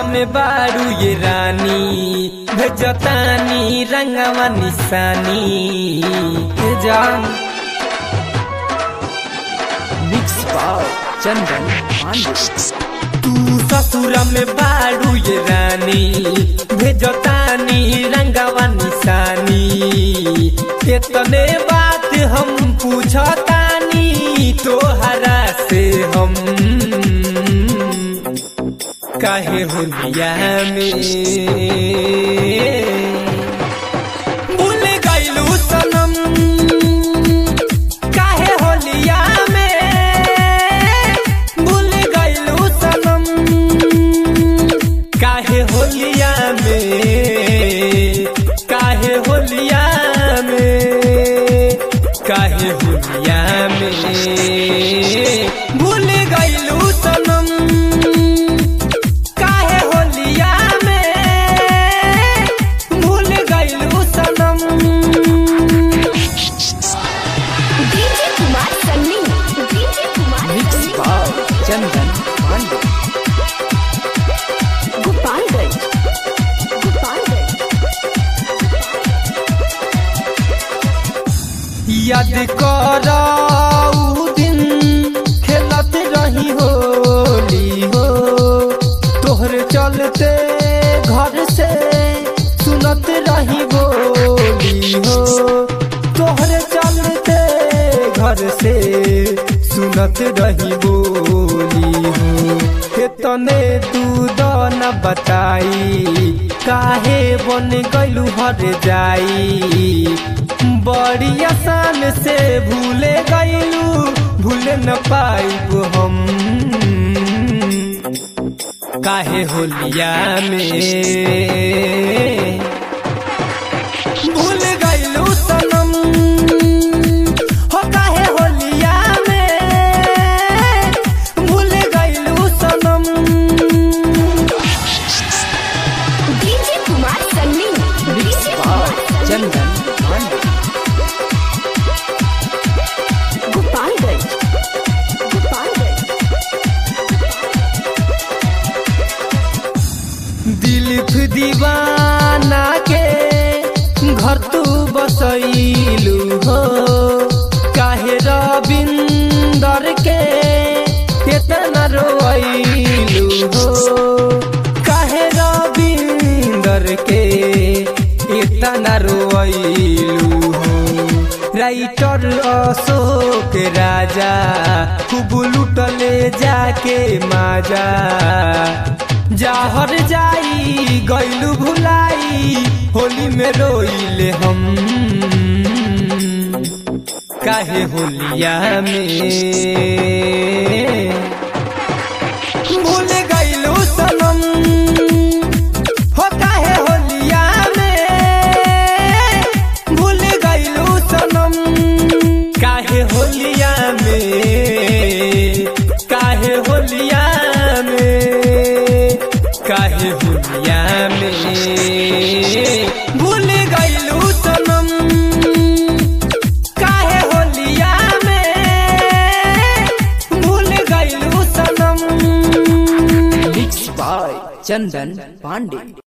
में बारू ये रानी भेजतानी रंगवा निशानी जान मिक्स पाव चंदन पांडे। तू ससुर में बारू ये रानी भेजतानी रंगवा निशानी कितने बात हम पूछतानी तोहरा से हम काहे होलिया में भूल गइलू सनम काहे होलिया में भूल गइलू सनम काहे होलिया में काहे होलिया में काहे होलिया में भूल गइलू सनम चंदन पांडे गोपालगंज याद कराऊ दिन खेलत रही होली हो तोहरे चलते घर से सुनत रही बोली हो तोहरे चलते घर से सुनत रही बोली हो तने तू न बताई काहे बन गइलू हर जाई बड़ी आसान से भूले गइलू भूले न पाइब हम काहे होलिया में भूल गइलू सनम हो काहे होलिया में भूल गइलू सनम। डीजे कुमार सन्नी चंदन गोपालगंज दिलीप दीवाना के घर तू बसैलू हो काहे रविंदर के इतना रोइलू हो काहे रविंदर के इतना रोइलू हो राइटर अशोक राजा खूब लुटले जाके माजा जाहर जाई गइलू भुलाई होली में रोइले हम काहे होलिया में भूल गइलू सनम हो काहे होलिया में भूल गइलू सनम काहे होलिया में काहे होलिया में काहे होलिया में भूल गइलू सनम काहे होलिया में भूल गइलू सनम। Mix by Chandan Pandey.